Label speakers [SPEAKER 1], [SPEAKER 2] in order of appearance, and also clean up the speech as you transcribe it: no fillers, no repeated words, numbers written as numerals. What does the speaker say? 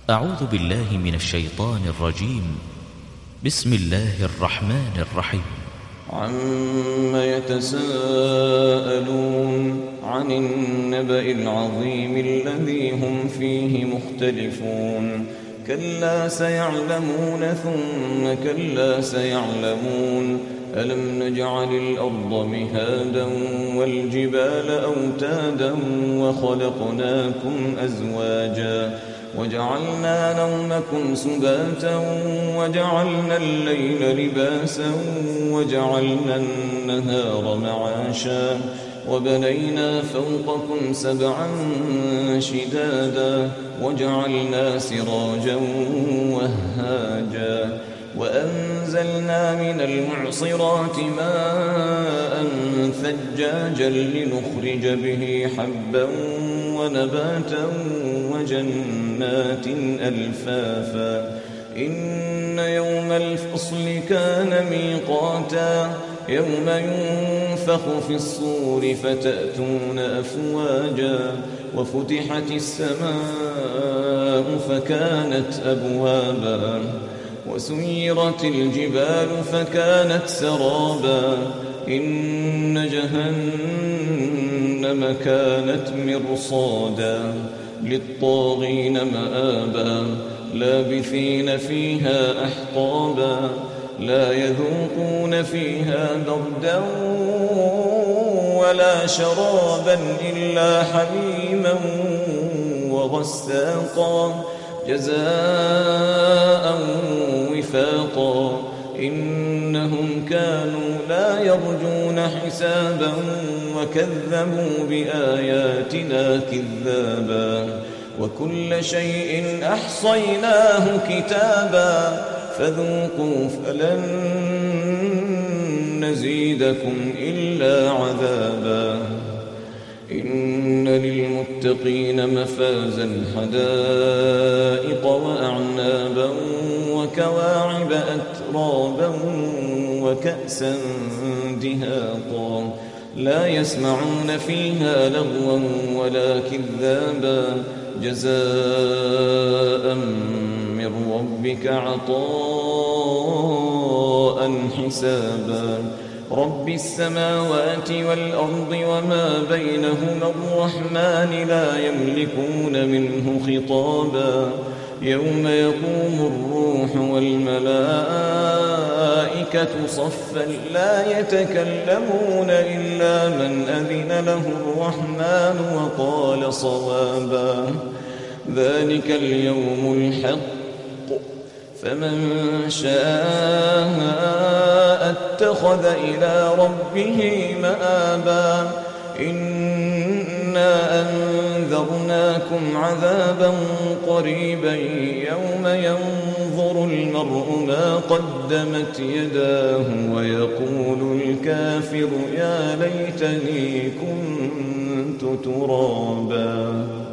[SPEAKER 1] أعوذ بالله من الشيطان الرجيم. بسم الله الرحمن الرحيم.
[SPEAKER 2] عم يتساءلون عن النبأ العظيم الذي هم فيه مختلفون كلا سيعلمون ثم كلا سيعلمون ألم نجعل الأرض مهادا والجبال أوتادا وخلقناكم أزواجا وجعلنا نومكم سباتا وجعلنا الليل لباسا وجعلنا النهار معاشا وبنينا فوقكم سبعا شدادا وجعلنا سراجا وهاجا وأنزلنا من المعصرات ماء ثجاجا لنخرج به حبا ونباتا وجنات ألفافا إن يوم الفصل كان ميقاتا يوم ينفخ في الصور فتأتون أفواجا وفتحت السماء فكانت أبوابا وسيرت الجبال فكانت سرابا إن جهنم كانت مرصادا للطاغين مآبا لابثين فيها أحقابا لا يذوقون فيها بردا ولا شرابا إلا حميما وغساقا جزاء وفاقا إنهم كانوا لا يرجون حسابا وكذبوا بآياتنا كذابا وكل شيء أحصيناه كتابا فذوقوا فلن نزيدكم إلا عذابا إن للمتقين مفازا حدائق وأعنابا وكواعب أترابا وكأسا دهاقا لا يسمعون فيها لغوا ولا كذابا جزاء من ربك عطاء حسابا رب السماوات والأرض وما بينهما الرحمن لا يملكون منه خطابا يوم يقوم الروح والملائكة صفا لا يتكلمون إلا من أذن له الرحمن وقال صوابا ذلك اليوم الحق فمن شاء اتخذ إلى ربه مآبا إنا أنذرناكم عذابا قريبا يوم ينظر المرء ما قدمت يداه ويقول الكافر يا ليتني كنت ترابا.